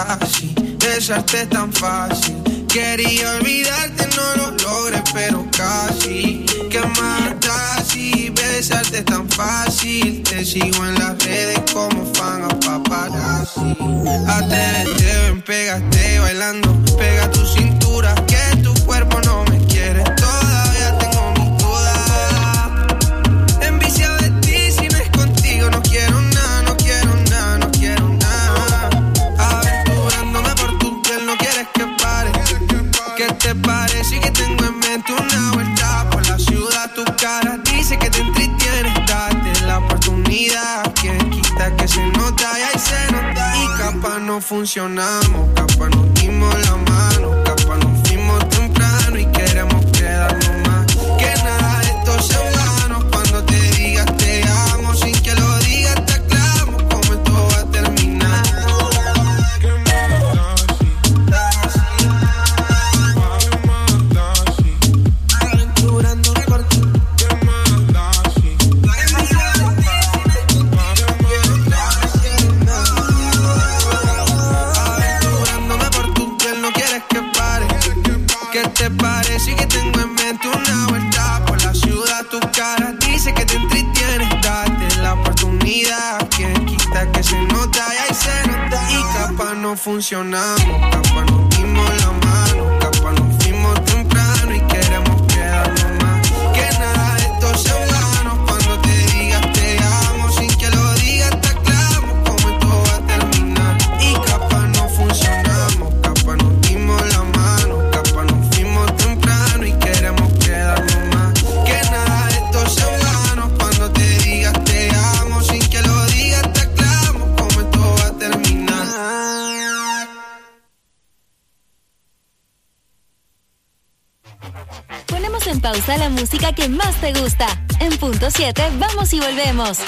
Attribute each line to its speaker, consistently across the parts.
Speaker 1: casi, besarte es tan fácil. Quería olvidarte, no lo logré, pero casi. ¿Qué más da si besarte es tan fácil? Te sigo en las redes como fan a paparazzi. Atrévete, ven, pégate bailando. Pega tu cintura, que tu cuerpo no me quiere. Todavía tengo mis dudas. Enviciado de ti, si no es contigo no quiero nada, no quiero nada, no quiero nada. Aventurándome por tu piel, no quieres que pare. ¿Qué te parece que tengo en mente una vuelta por la ciudad? Tu cara dice que te entretienes, date la oportunidad. Quien quita que se nota y ahí se nota. Y capaz no funcionamos, capaz nos dimos la mano, capaz nos fuimos temprano y queremos quedarnos más. Que nada de esto sea en vano, cuando te digas te amo, sin que lo digas te aclamo cómo esto va a terminar. ¿Te parece que tengo en mente una vuelta por la ciudad? Tu cara dice que te entretienes, date la oportunidad. Quien quita que se nota y ahí se nota. Y capaz no funcionamos, capaz nos dimos la mano, capaz nos fuimos temprano y queremos quedarnos más. Que nada de esto sea en vano, cuando te digas te amo, sin que lo digas te aclamo cómo esto va a terminar. Y capaz no funcionamos, capaz nos dimos la mano, capaz nos temprano y queremos quedarnos más. Que nada de esto sea en vano, cuando te digas te amo, sin que lo digas te aclamo cómo esto va a terminar.
Speaker 2: Ponemos en pausa la música que más te gusta. En punto 7 vamos y volvemos.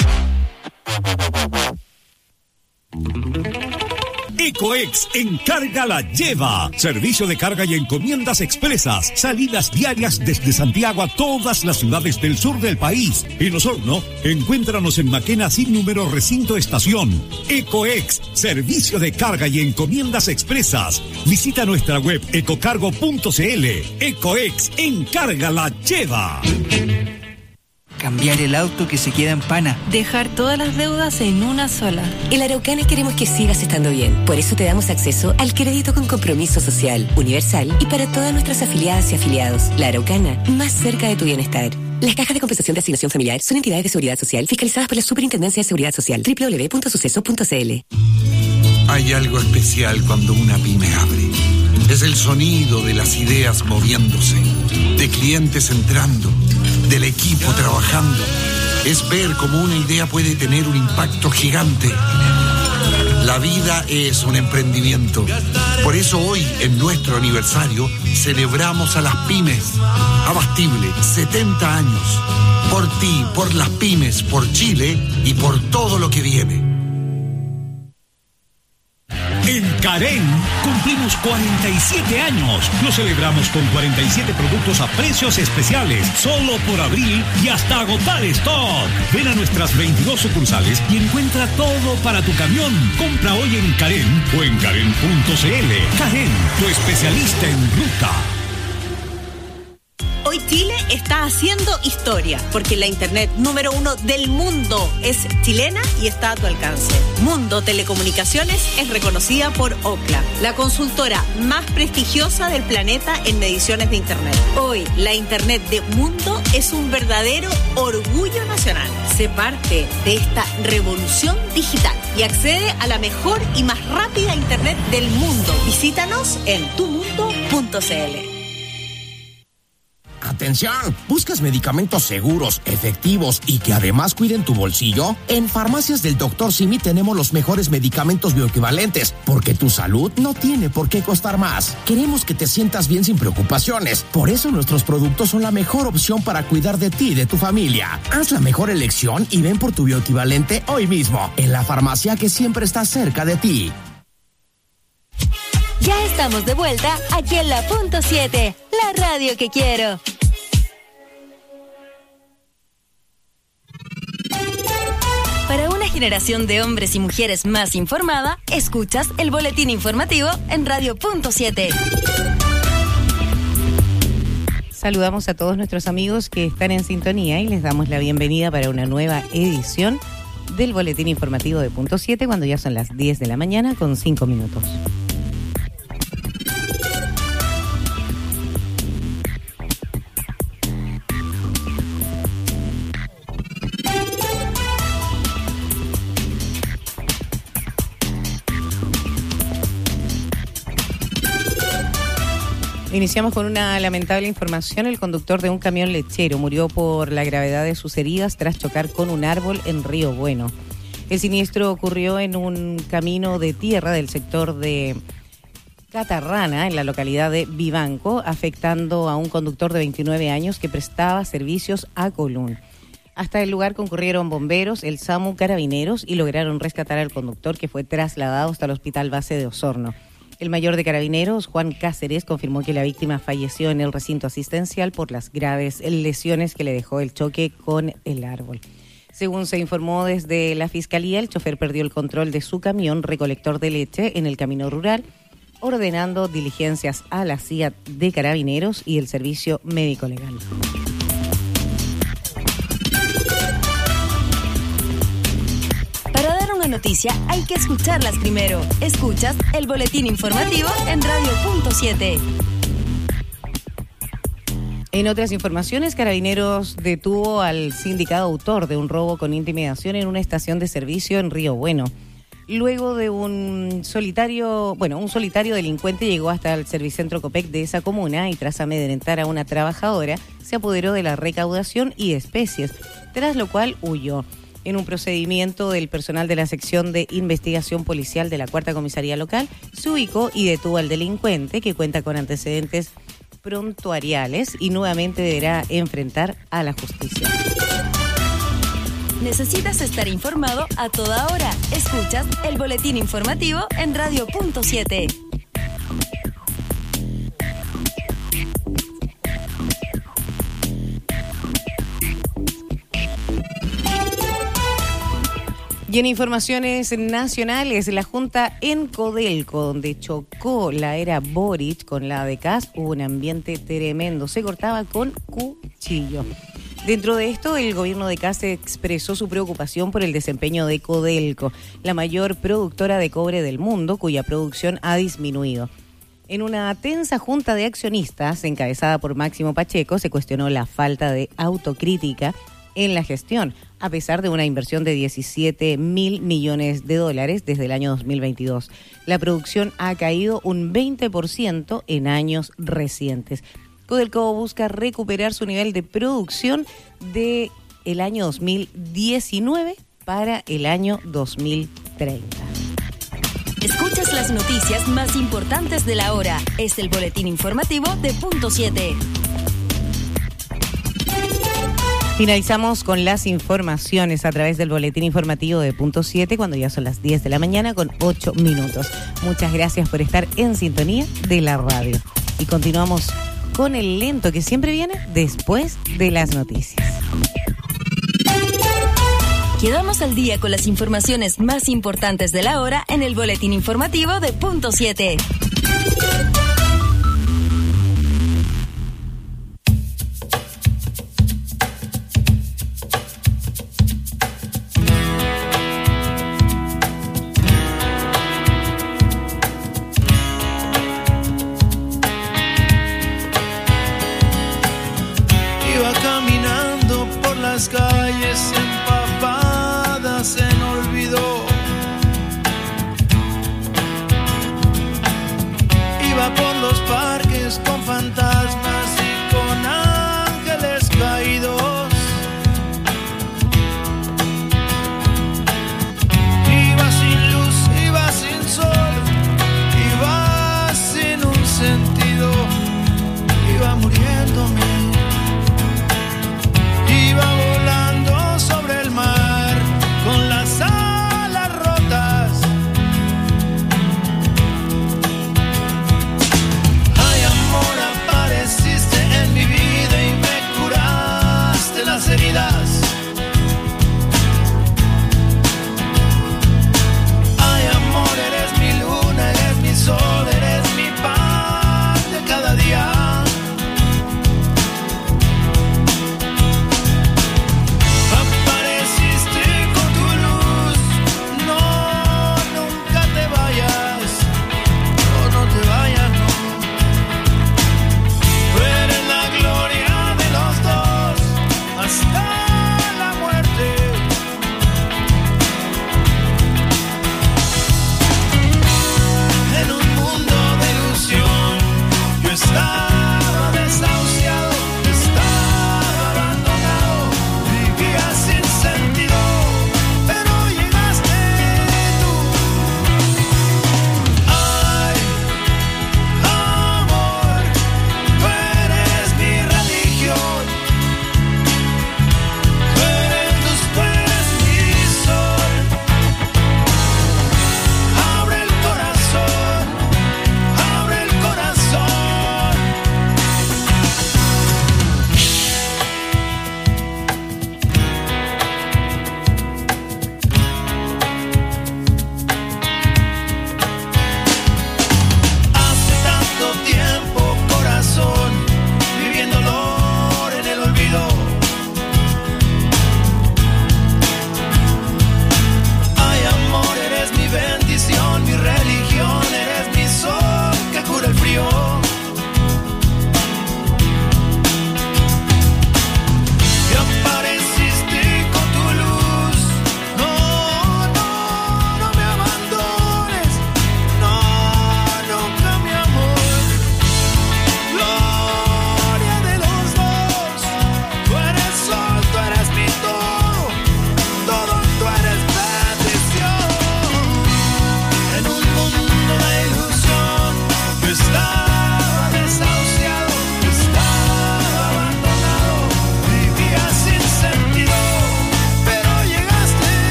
Speaker 3: Ecoex Encarga la Lleva. Servicio de carga y encomiendas expresas. Salidas diarias desde Santiago a todas las ciudades del sur del país. En Osorno, encuéntranos en Maquena sin número recinto estación. Ecoex, servicio de carga y encomiendas expresas. Visita nuestra web ecocargo.cl. Ecoex Encarga la Lleva.
Speaker 4: Cambiar el auto que se queda en pana.
Speaker 5: Dejar todas las deudas en una sola.
Speaker 6: En La Araucana queremos que sigas estando bien. Por eso te damos acceso al crédito con compromiso social, universal y para todas nuestras afiliadas y afiliados. La Araucana, más cerca de tu bienestar. Las cajas de compensación de asignación familiar son entidades de seguridad social fiscalizadas por la Superintendencia de Seguridad Social. www.suceso.cl.
Speaker 7: Hay algo especial cuando una pyme abre. Es el sonido de las ideas moviéndose, de clientes entrando, del equipo trabajando. Es ver cómo una idea puede tener un impacto gigante. La vida es un emprendimiento. Por eso hoy, en nuestro aniversario, celebramos a las pymes. Abastible, 70 años. Por ti, por las pymes, por Chile y por todo lo que viene.
Speaker 3: En Carén cumplimos 47 años. Lo celebramos con 47 productos a precios especiales, solo por abril y hasta agotar stock. Ven a nuestras 22 sucursales y encuentra todo para tu camión. Compra hoy en Carén o en Carén.cl. Carén, tu especialista en ruta.
Speaker 8: Hoy Chile está haciendo historia, porque la internet número 1 del mundo es chilena y está a tu alcance. Mundo Telecomunicaciones es reconocida por Ookla, la consultora más prestigiosa del planeta en mediciones de internet. Hoy, la internet de Mundo es un verdadero orgullo nacional. Sé parte de esta revolución digital y accede a la mejor y más rápida internet del mundo. Visítanos en tumundo.cl.
Speaker 9: Atención, ¿buscas medicamentos seguros, efectivos y que además cuiden tu bolsillo? En Farmacias del Dr. Simi tenemos los mejores medicamentos bioequivalentes, porque tu salud no tiene por qué costar más. Queremos que te sientas bien sin preocupaciones, por eso nuestros productos son la mejor opción para cuidar de ti y de tu familia. Haz la mejor elección y ven por tu bioequivalente hoy mismo, en la farmacia que siempre está cerca de ti.
Speaker 2: Ya estamos de vuelta aquí en la Punto 7, la radio que quiero. Para una generación de hombres y mujeres más informada, escuchas el boletín informativo en Radio.7.
Speaker 10: Saludamos a todos nuestros amigos que están en sintonía y les damos la bienvenida para una nueva edición del boletín informativo de Punto 7 cuando ya son las 10 de la mañana con 5 minutos. Iniciamos con una lamentable información. El conductor de un camión lechero murió por la gravedad de sus heridas tras chocar con un árbol en Río Bueno. El siniestro ocurrió en un camino de tierra del sector de Catarrana, en la localidad de Vivanco, afectando a un conductor de 29 años que prestaba servicios a Colún. Hasta el lugar concurrieron bomberos, el SAMU, carabineros y lograron rescatar al conductor, que fue trasladado hasta el hospital base de Osorno. El mayor de carabineros, Juan Cáceres, confirmó que la víctima falleció en el recinto asistencial por las graves lesiones que le dejó el choque con el árbol. Según se informó desde la Fiscalía, el chofer perdió el control de su camión recolector de leche en el camino rural, ordenando diligencias a la CIA de Carabineros y el Servicio Médico Legal.
Speaker 2: Noticia hay que escucharlas primero. Escuchas el boletín informativo en Radio.7.
Speaker 10: En otras informaciones, Carabineros detuvo al sindicado autor de un robo con intimidación en una estación de servicio en Río Bueno. Luego de un solitario delincuente llegó hasta el Servicentro Copec de esa comuna y tras amedrentar a una trabajadora, se apoderó de la recaudación y especies, tras lo cual huyó. En un procedimiento del personal de la sección de investigación policial de la Cuarta Comisaría Local, se ubicó y detuvo al delincuente, que cuenta con antecedentes prontuariales y nuevamente deberá enfrentar a la justicia.
Speaker 2: Necesitas estar informado a toda hora. Escuchas el boletín informativo en Radio.7.
Speaker 10: Y en informaciones nacionales, la Junta en Codelco, donde chocó la era Boric con la de Kast, hubo un ambiente tremendo, se cortaba con cuchillo. Dentro de esto, el gobierno de Kast expresó su preocupación por el desempeño de Codelco, la mayor productora de cobre del mundo, cuya producción ha disminuido. En una tensa junta de accionistas, encabezada por Máximo Pacheco, se cuestionó la falta de autocrítica en la gestión, a pesar de una inversión de $17.000 millones desde el año 2022. La producción ha caído un 20% en años recientes. Codelco busca recuperar su nivel de producción del año 2019 para el año 2030.
Speaker 2: Escuchas las noticias más importantes de la hora. Es el boletín informativo de Punto 7.
Speaker 10: Finalizamos con las informaciones a través del boletín informativo de Punto 7 cuando ya son las 10 de la mañana con 8 minutos. Muchas gracias por estar en sintonía de la radio. Y continuamos con el lento que siempre viene después de las noticias.
Speaker 2: Quedamos al día con las informaciones más importantes de la hora en el boletín informativo de Punto 7.
Speaker 1: Calles empapadas en olvido,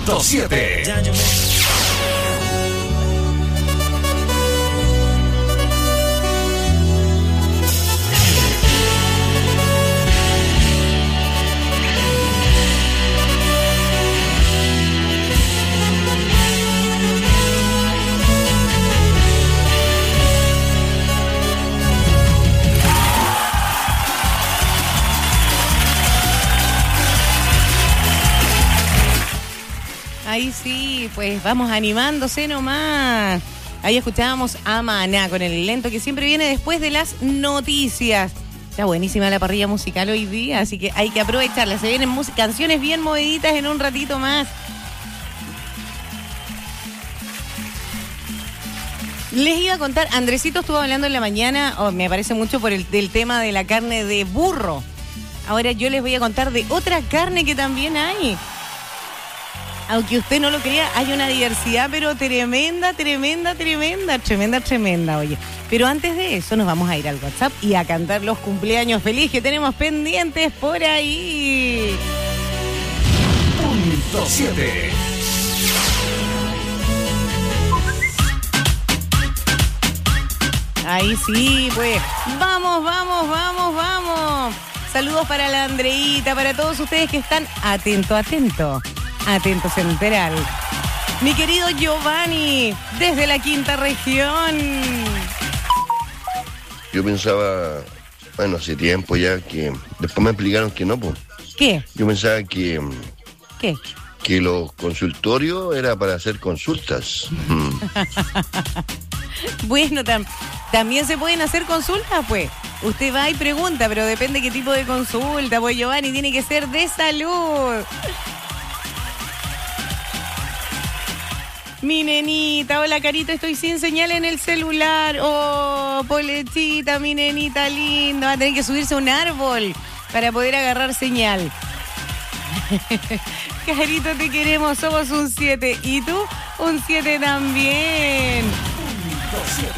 Speaker 3: 100.7.
Speaker 10: Ahí sí, pues vamos animándose nomás. Ahí escuchábamos a Maná con el lento que siempre viene después de las noticias. Está buenísima la parrilla musical hoy día, así que hay que aprovecharla. Se vienen canciones bien moviditas en un ratito más. Les iba a contar, Andresito estuvo hablando en la mañana, me parece mucho por del tema de la carne de burro. Ahora yo les voy a contar de otra carne que también hay. Aunque usted no lo crea, hay una diversidad, pero tremenda, oye. Pero antes de eso, nos vamos a ir al WhatsApp y a cantar los cumpleaños feliz que tenemos pendientes por ahí.
Speaker 3: .7.
Speaker 10: Ahí sí, pues. Vamos. Saludos para la Andreita, para todos ustedes que están atentos Central. Mi querido Giovanni, desde la quinta región.
Speaker 11: Yo pensaba, bueno, hace tiempo ya que... Después me explicaron que no, pues.
Speaker 10: ¿Qué?
Speaker 11: Yo pensaba que...
Speaker 10: ¿Qué?
Speaker 11: Que los consultorios era para hacer consultas.
Speaker 10: Bueno, también se pueden hacer consultas, pues. Usted va y pregunta, pero depende qué tipo de consulta, pues, Giovanni, tiene que ser de salud. Mi nenita, hola Carito, estoy sin señal en el celular. Oh, Polechita, mi nenita linda. Va a tener que subirse a un árbol para poder agarrar señal. Carito, te queremos, somos un 7. ¿Y tú? Un 7 también.
Speaker 3: 7.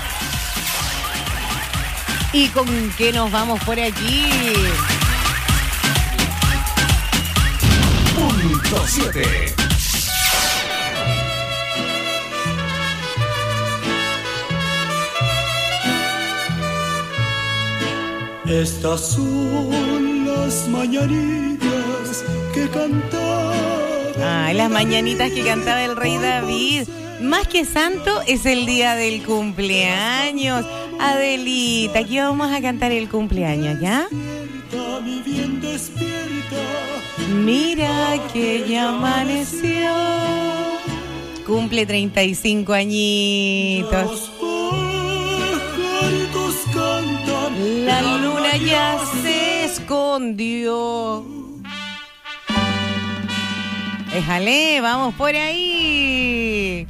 Speaker 10: ¿Y con qué nos vamos por aquí?
Speaker 3: 7.
Speaker 12: Estas son las mañanitas que cantaba.
Speaker 10: Ah, las mañanitas que cantaba el rey David. Más que santo, es el día del cumpleaños. Adelita, aquí vamos a cantar el cumpleaños, ¿ya?
Speaker 12: Mi bien despierta.
Speaker 10: Mira que ya amaneció. Cumple 35 añitos. La luna ya se escondió. Éjale, vamos por ahí.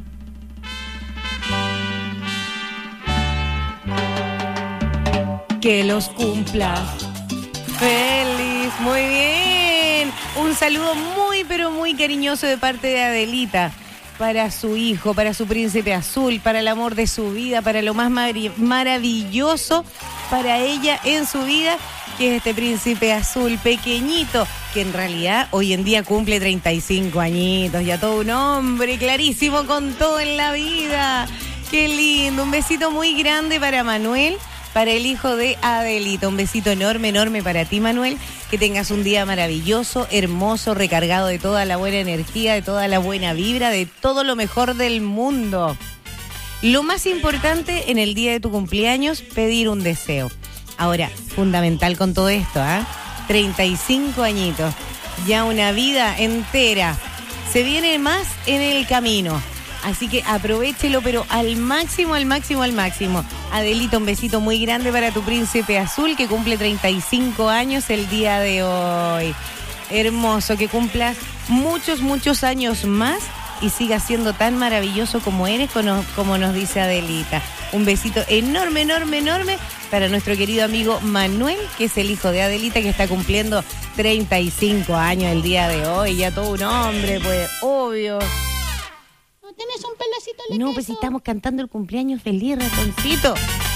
Speaker 10: Que los cumpla feliz. Muy bien. Un saludo muy, pero muy cariñoso de parte de Adelita. Para su hijo, para su príncipe azul, para el amor de su vida, para lo más maravilloso para ella en su vida, que es este príncipe azul pequeñito, que en realidad hoy en día cumple 35 añitos, ya todo un hombre clarísimo con todo en la vida. Qué lindo, un besito muy grande para Manuel, para el hijo de Adelita, un besito enorme para ti, Manuel, que tengas un día maravilloso, hermoso, recargado de toda la buena energía, de toda la buena vibra, de todo lo mejor del mundo. Lo más importante en el día de tu cumpleaños, pedir un deseo. Ahora, fundamental con todo esto, 35 añitos, ya una vida entera. Se viene más en el camino. Así que aprovéchelo, pero al máximo. Adelita, un besito muy grande para tu príncipe azul, que cumple 35 años el día de hoy. Hermoso, que cumplas muchos años más y sigas siendo tan maravilloso como eres, como nos dice Adelita. Un besito enorme para nuestro querido amigo Manuel, que es el hijo de Adelita, que está cumpliendo 35 años el día de hoy. Ya todo un hombre, pues, obvio.
Speaker 13: ¿Tienes un pedacito de
Speaker 10: No,
Speaker 13: queso?
Speaker 10: pues si estamos cantando el cumpleaños feliz, ratoncito.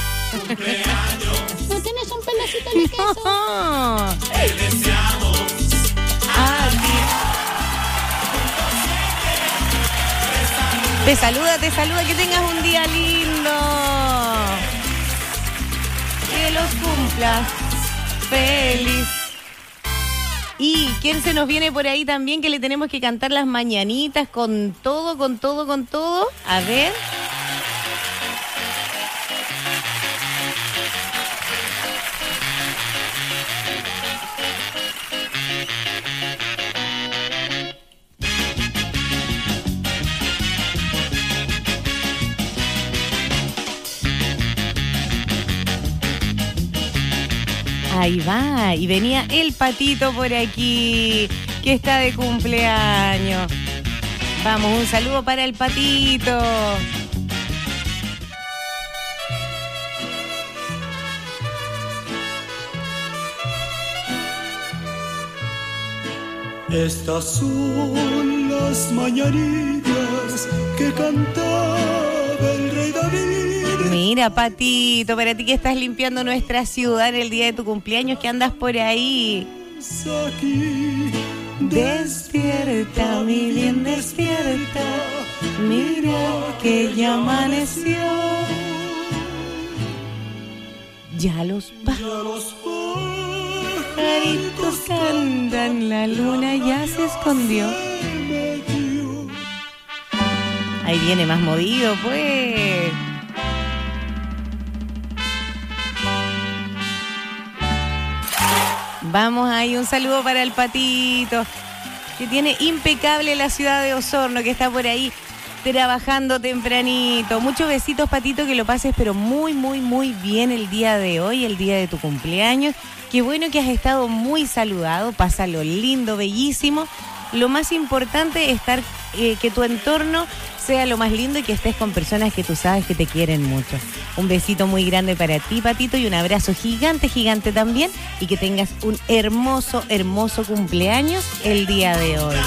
Speaker 13: ¿No tienes un pedacito de queso?
Speaker 10: No.
Speaker 12: Te deseamos
Speaker 10: a ti. Te saluda, que tengas un día lindo. Que los cumplas feliz. Y quién se nos viene por ahí también que le tenemos que cantar las mañanitas con todo. A ver. Ahí va, y venía el Patito por aquí, que está de cumpleaños. Vamos, un saludo para el Patito.
Speaker 12: Estas son las mañanitas que cantaba el rey David.
Speaker 10: Mira, Patito, para ti que estás limpiando nuestra ciudad en el día de tu cumpleaños, que andas por ahí.
Speaker 12: Aquí,
Speaker 10: despierta, mi bien, despierta. Mira que ya amaneció. Ya los pajaritos cantan, la luna ya se escondió. Ahí viene más movido, pues. Vamos ahí, un saludo para el Patito, que tiene impecable la ciudad de Osorno, que está por ahí trabajando tempranito. Muchos besitos, Patito, que lo pases pero muy bien el día de hoy, el día de tu cumpleaños. Qué bueno que has estado muy saludado, pásalo lindo, bellísimo. Lo más importante es que tu entorno sea lo más lindo y que estés con personas que tú sabes que te quieren mucho. Un besito muy grande para ti, Patito, y un abrazo gigante también, y que tengas un hermoso cumpleaños el día de hoy.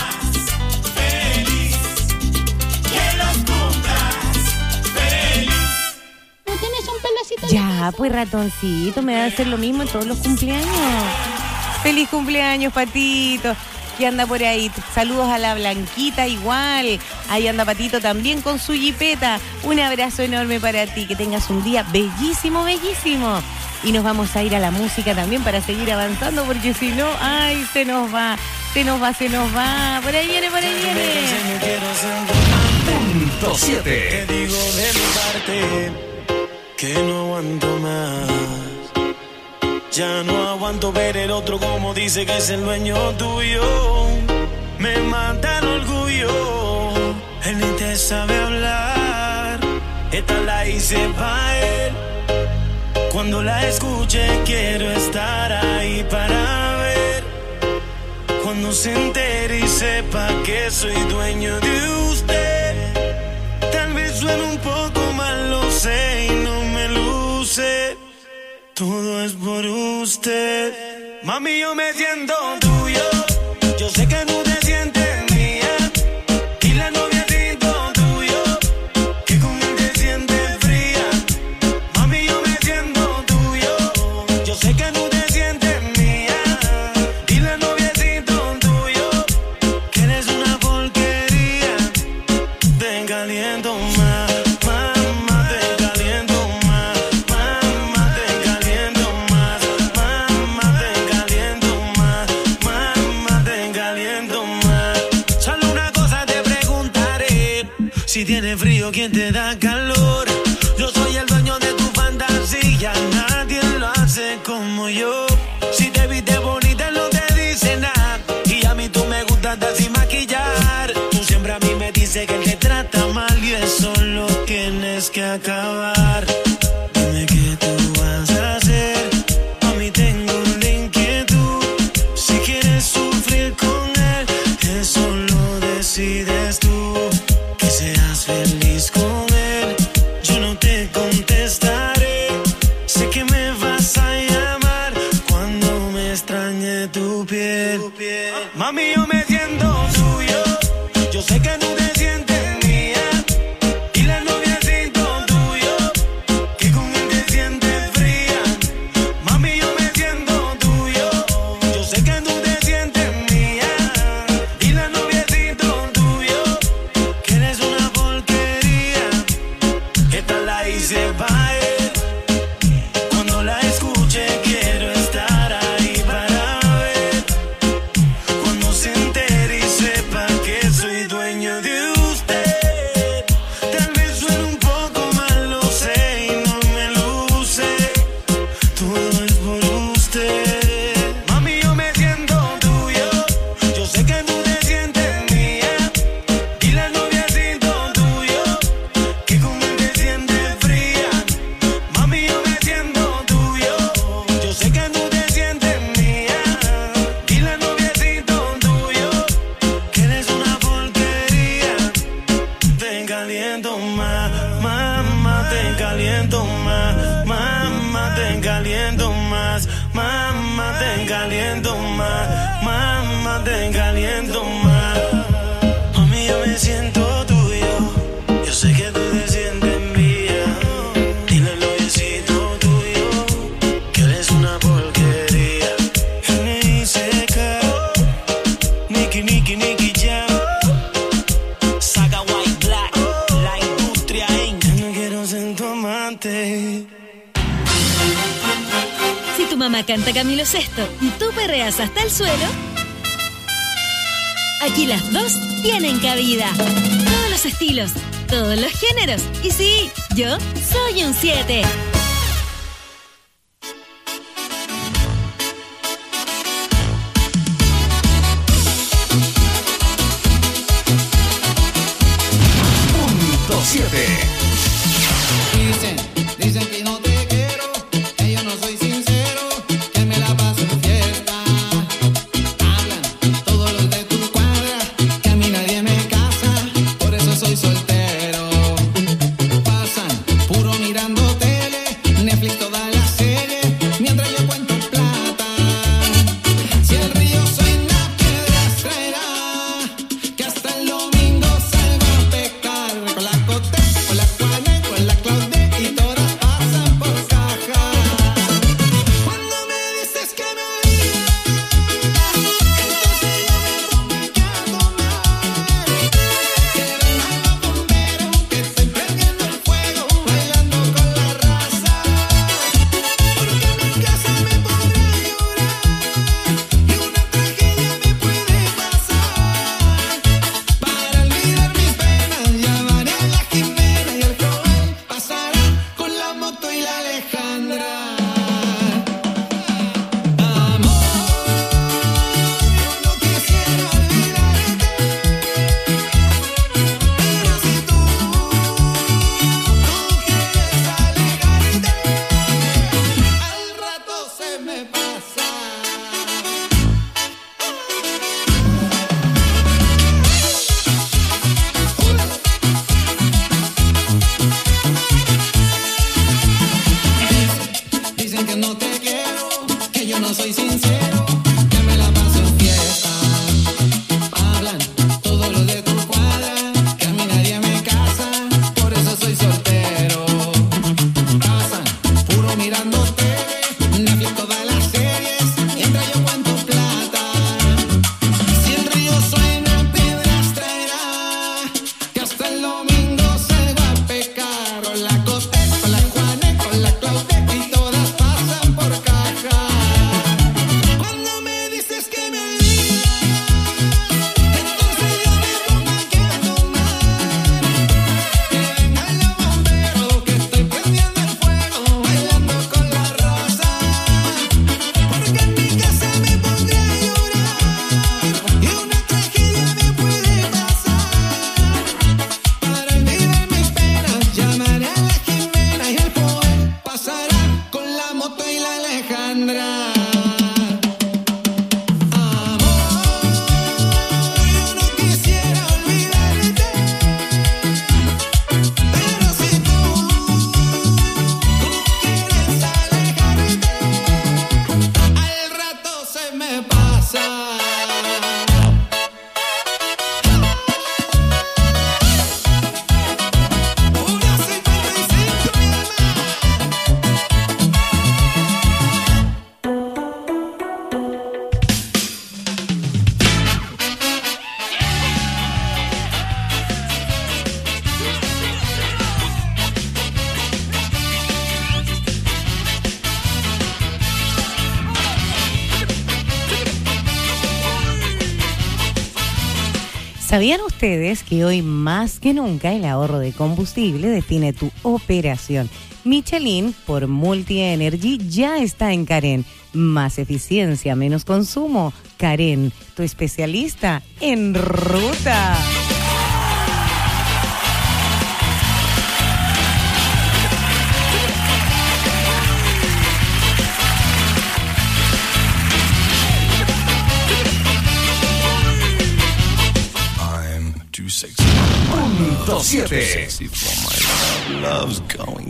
Speaker 13: ¿No tienes un pelacito?
Speaker 10: Ya, pues ratoncito, me va a hacer lo mismo en todos los cumpleaños. Feliz cumpleaños, Patito. Que anda por ahí. Saludos a la Blanquita igual. Ahí anda Patito también con su jipeta. Un abrazo enorme para ti. Que tengas un día bellísimo. Y nos vamos a ir a la música también para seguir avanzando, porque si no, ay, se nos va. Por ahí viene.
Speaker 3: Punto 7.
Speaker 12: Te digo de mi parte que no aguanto más. Ya no aguanto ver el otro como dice que es el dueño tuyo. Me mata el orgullo. Él ni te sabe hablar. Esta la hice pa' él. Cuando la escuche quiero estar ahí para ver. Cuando se entere y sepa que soy dueño de usted. Tal vez suene un poco mal, lo sé y no me luce. Todo es por usted. Mami, yo me siento tuyo. Yo sé que no te sientes mía. Y la novia siento tuyo. Que con él te sientes fría. Mami, yo me siento tuyo. Yo sé que no te sientes mía. Y la novia siento tuyo. Que eres una porquería. Te caliento más. Si tiene frío, ¿quién te da calor? Yo soy el dueño de tu fantasía. Nadie lo hace como yo. Si te viste bonita, no te dice nada. Y a mí tú me gustas sin maquillar. Tú siempre a mí me dices que él te trata mal. Y eso lo tienes que acabar. Dime qué tú vas a hacer. A mí tengo una inquietud. Si quieres sufrir con él, eso lo decides tú. Seas feliz con él, yo no te contestaré. Sé que me vas a llamar cuando me extrañe tu piel. Mami, yo me siento tuyo. Yo sé que no te sientes mía. Y la novia siento tuyo. Que con él te sientes fría. Mami, yo me siento tuyo. Yo sé que no te sientes mía. Y la novia siento tuyo. Que eres una porquería. caliento más, más te caliento más. Mami, yo me siento tuyo, yo sé que tú te sientes mía. Dile al noviecito tuyo que eres una porquería. N.I.C.K. Nicky, Nicky, Nicky Jam. Saga White Black, la industria Inc. Yo no quiero ser tu amante.
Speaker 2: Si tu mamá canta Camilo Sesto y tú perreas hasta el suelo, aquí las dos tienen cabida. Todos los estilos, todos los géneros. Y sí, yo soy un 7.
Speaker 3: Punto 7.
Speaker 14: Dicen que no te quiero, que yo no soy sincero, que me la paso en fiesta. Hablan todos los de tu cuadra, que a mí nadie me casa, por eso soy soltero. Pasan puro mirando tele, Netflix toda la serie, mientras yo cuento plata. Si el río suena, piedras traerá, que hasta el domingo salga a pecar. Con la Cote, con la Juana, con la Claudia y todas pasan por caja. Cuando me dices que me olvidas, entonces yo me pongo aquí a tomar. Que vengan los bomberos, que estoy prendiendo el fuego, bailando con la raza. Porque en mi casa me podrá llorar y una tragedia me puede pasar. Para olvidar mis penas llamaré a la Jimena y el Joel pasará con la moto y la Alejandra. Amor, yo no quisiera olvidarte, pero si tú quieres alejarte, al rato se me pasa. Dicen que no te quiero, que yo no soy sincero, que me la paso en fiesta. Hablan todos los de tu cuadra, que a mí nadie me casa, por eso soy soltero. Pasan puro mirando tele, Netflix todas las series, mientras yo cuento plata. Si el río suena, piedras traerá, que hasta el domingo salgo a pecar. Con la Cote, con la Juana, con la Claudia y todas pasan por caja. Cuando me dices que me olvidas, entonces yo me pongo aquí a tomar. Que vengan los bomberos, que estoy prendiendo el fuego, bailando con la raza. Porque en mi casa me pondré a llorar y una tragedia me puede pasar. Para olvidar mis penas llamaré a la Jimena y el Joel pasará con la moto y la Alejandra. Amor, yo no quisiera olvidarte, pero si tú quieres alejarte, al rato se me pasa. Una 55 mi amor.
Speaker 10: ¿Sabían ustedes que hoy más que nunca el ahorro de combustible define tu operación? Michelin por Multi Energy ya está en Karen. Más eficiencia, menos consumo. Karen, tu especialista en ruta.
Speaker 3: Punto 7.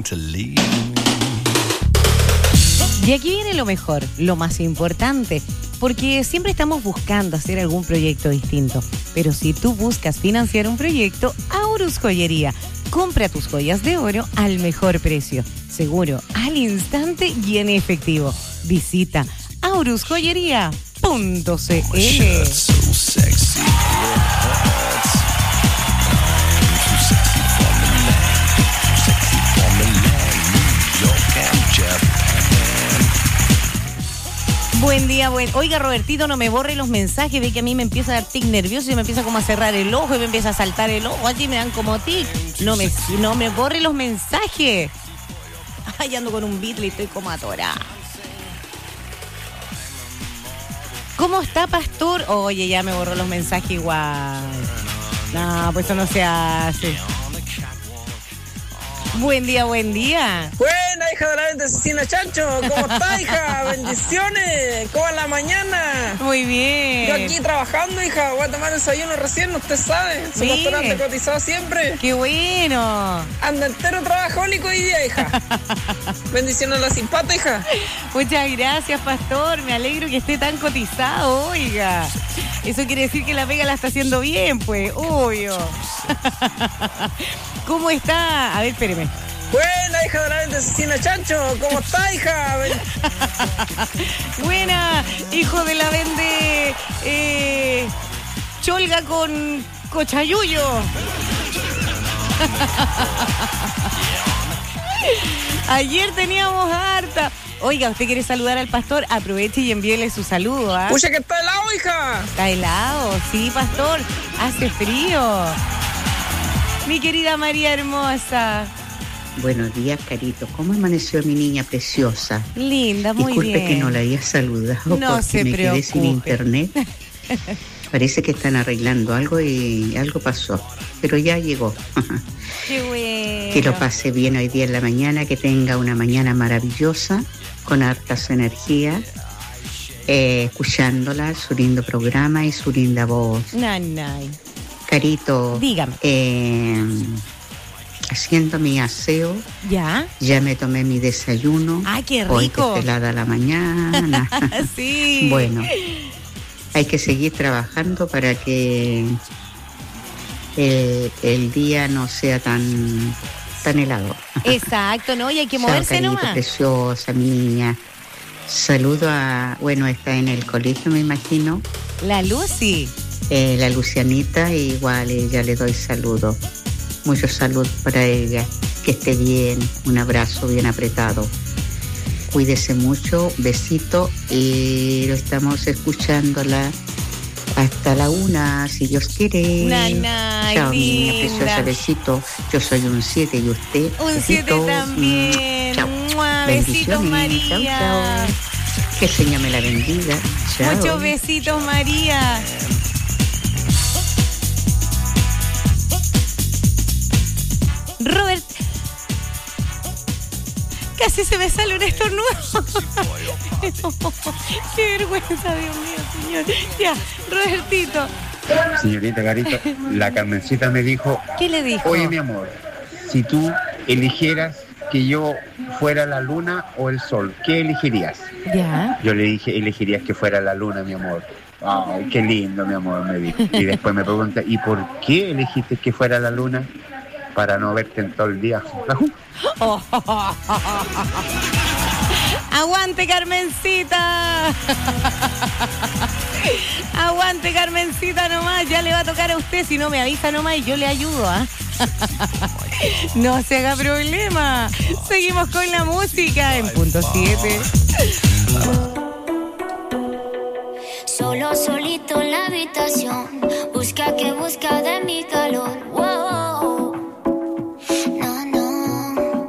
Speaker 10: Y aquí viene lo mejor, lo más importante. porque siempre estamos buscando hacer algún proyecto distinto. Pero si tú buscas financiar un proyecto, Aurus Joyería. Compra tus joyas de oro al mejor precio, seguro, al instante y en efectivo. Visita aurusjoyería.cl. Buen día, Oiga, Robertito, no me borre los mensajes, ve que a mí me empieza a dar tic nervioso y me empieza como a cerrar el ojo y me empieza a saltar el ojo, allí me dan como tic. No me borre los mensajes. Ay, ando con un beat y estoy como atorada. ¿Cómo está, pastor? Oye, ya me borró los mensajes igual. No, pues eso no se hace. Buen día.
Speaker 15: Buena, hija de la venta asesina Chancho. ¿Cómo está, hija? Bendiciones. ¿Cómo va la mañana?
Speaker 10: Muy bien.
Speaker 15: Yo aquí trabajando, hija. Voy a tomar desayuno recién, usted sabe. Su pastor anda cotizado siempre.
Speaker 10: ¡Qué bueno!
Speaker 15: Anda entero trabajólico hoy día, hija. Bendiciones a la simpata, hija.
Speaker 10: Muchas gracias, pastor. Me alegro que esté tan cotizado, oiga. Eso quiere decir que la pega la está haciendo bien, pues. Obvio. ¿Cómo está? A ver, espéreme.
Speaker 15: Buena, hija de la venta asesina Chancho. ¿Cómo está, hija?
Speaker 10: Buena, hijo de la vende cholga con cochayuyo. Ayer teníamos harta. Oiga, ¿usted quiere saludar al pastor? Aproveche y envíele su saludo, ¿ah?
Speaker 15: Pucha, que está helado, hija.
Speaker 10: Está helado, sí, pastor. Hace frío. Mi querida María hermosa.
Speaker 16: Buenos días, Carito. ¿Cómo amaneció mi niña preciosa?
Speaker 10: Linda, muy
Speaker 16: Disculpe
Speaker 10: bien.
Speaker 16: Que no la había saludado
Speaker 10: no
Speaker 16: porque
Speaker 10: se
Speaker 16: me
Speaker 10: preocupe.
Speaker 16: Quedé sin internet. Parece que están arreglando algo y algo pasó. Pero ya llegó.
Speaker 10: Qué bueno.
Speaker 16: Que lo pase bien hoy día en la mañana, que tenga una mañana maravillosa, con hartas energías, escuchándola, su lindo programa y su linda voz.
Speaker 10: Nay.
Speaker 16: Carito,
Speaker 10: dígame.
Speaker 16: Haciendo mi aseo.
Speaker 10: ¿Ya?
Speaker 16: Ya me tomé mi desayuno.
Speaker 10: ¡Ay, qué rico!
Speaker 16: Hoy que pelada la mañana.
Speaker 10: Sí.
Speaker 16: Bueno, hay que seguir trabajando para que el día no sea tan helado.
Speaker 10: Exacto, ¿no? Y hay que moverse
Speaker 16: Carito,
Speaker 10: nomás.
Speaker 16: Preciosa, mi niña. Saludo a... Bueno, está en el colegio, me imagino.
Speaker 10: La Lucy.
Speaker 16: La Lucianita, igual ella le doy saludo. Mucho salud para ella. Que esté bien. Un abrazo bien apretado. Cuídese mucho. Besito. Y lo estamos escuchándola hasta la 1, si Dios quiere.
Speaker 10: Nanay,
Speaker 16: chao, mi niña
Speaker 10: linda.
Speaker 16: preciosa. Besito. Yo soy un 7 y usted.
Speaker 10: Un 7 también.
Speaker 16: Chao.
Speaker 10: Besitos,
Speaker 16: Bendiciones.
Speaker 10: María.
Speaker 16: Chao. Que el Señor me la bendiga. Chao.
Speaker 10: Muchos besitos, María. Robert, casi se me sale un estornudo. Qué vergüenza, Dios mío, señor. Ya, Robertito.
Speaker 17: Señorita Carito, la Carmencita me dijo...
Speaker 10: ¿Qué le dijo?
Speaker 17: Oye, mi amor, si tú eligieras que yo fuera la luna o el sol, ¿qué elegirías?
Speaker 10: Ya.
Speaker 17: Yo le dije, elegirías que fuera la luna, mi amor. Ay, qué lindo, mi amor, me dijo. Y después me pregunta, ¿y por qué elegiste que fuera la luna? Para no verte en todo el día.
Speaker 10: ¡Aguante, Carmencita! ¡Aguante, Carmencita, nomás! Ya le va a tocar a usted, si no me avisa nomás y yo le ayudo, ¿ah? No se haga problema. Seguimos con la música en punto 7.
Speaker 18: Solo, solito en la habitación. Busca que busca de mi calor. Wow. No, no.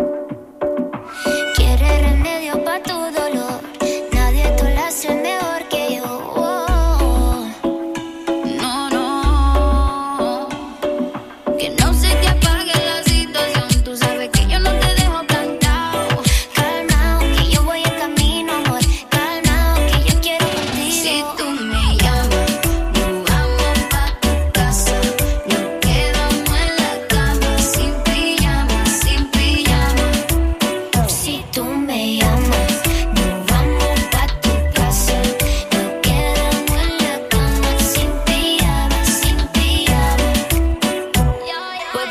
Speaker 18: Quiere remedio pa' tu dolor. Nadie te lo hace mejor que yo. Wow. No, no. Que no se te apague la situación. Tú sabes que yo no te dejo plantado. Calmao, que yo voy en camino, amor. Calmao, que yo quiero contigo. Si tú me llamas, nos vamos pa' tu casa. Nos quedamos en la cama, sin pijama, sin pijama. Si tú me llamas, nos vamos pa' tu casa. Nos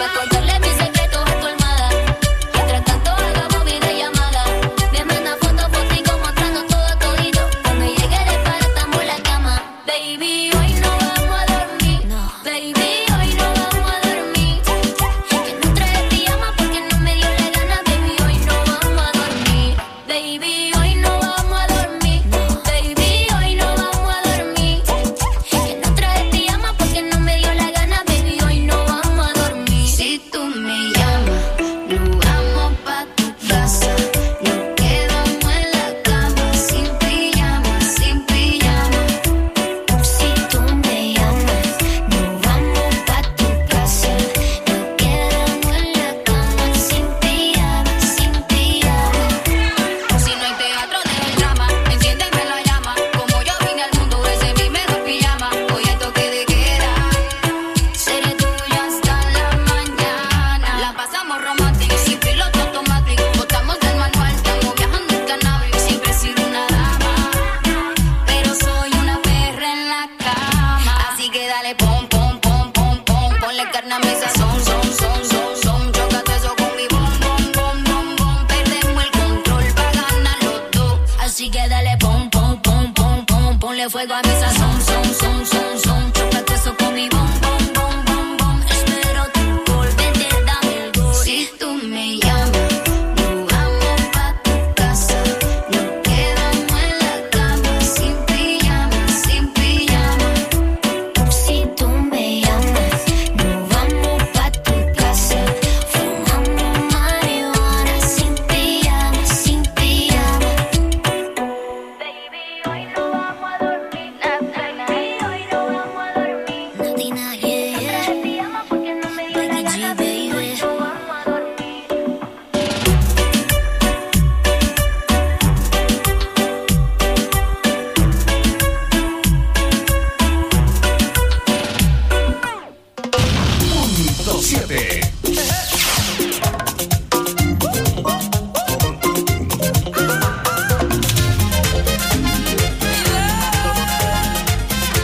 Speaker 18: Pa' contarle mis secretos a tu almohada. Mientras tanto hagamos videollamada. Me manda foto mostrando todo todito. Cuando llegue de para estamos en la cama. Baby, hoy no vamos a dormir. Baby, hoy no vamos a dormir. Que no trae pijama porque no me dio la gana. Baby, hoy no vamos a dormir. Baby, hoy no vamos a dormir. Baby, hoy no vamos a dormir. Que no trae pijama porque no me dio la gana. Baby, hoy no vamos a dormir. Si tú me llamas, nos vamos pa' tu casa. Nos quedamos en la cama sin pijama, sin pijama. Si tú me llamas, nos vamos pa' tu casa. Nos quedamos en la cama sin pijama, sin pijama. Si no hay teatro, deja el drama. Enciéndeme la llama. Como yo vine al mundo, ese es mi mejor pijama. Hoy hay toque de queda. Seré tuya hasta la mañana. La pasamos romántico, sin piloto automático. Botamos del manual, estamos viajando en cannabis. Siempre he sido una dama, pero soy una perra en la cama. Así que dale pom, pom, pom, pom, pom. Ponle carne a mi sazón, son, son, son, son. Chócate eso con mi bom, bom, bom, bom, bom. Perdemos el control pa' ganar los dos. Así que dale pom, pom, pom, pom, pom. Ponle fuego a mi sazón, son, son, son, son. Chócate eso con mi bom, bom, bom, bom, bom. Espero tu gol, vete, dame el gol. Si tú me llamas, nos vamos pa' tu casa. Nos quedamos en la cama sin pijama, sin pijama. Si tú me llamas, nos vamos pa' tu casa. Fumamos marihuana sin pijama, sin pijama. Baby, hoy no vamos a dormir. Baby, hoy no vamos a dormir. Nadina, yeah. Pijama porque no me dio la gana. Baby, hoy no vamos a dormir.
Speaker 3: Punto 7.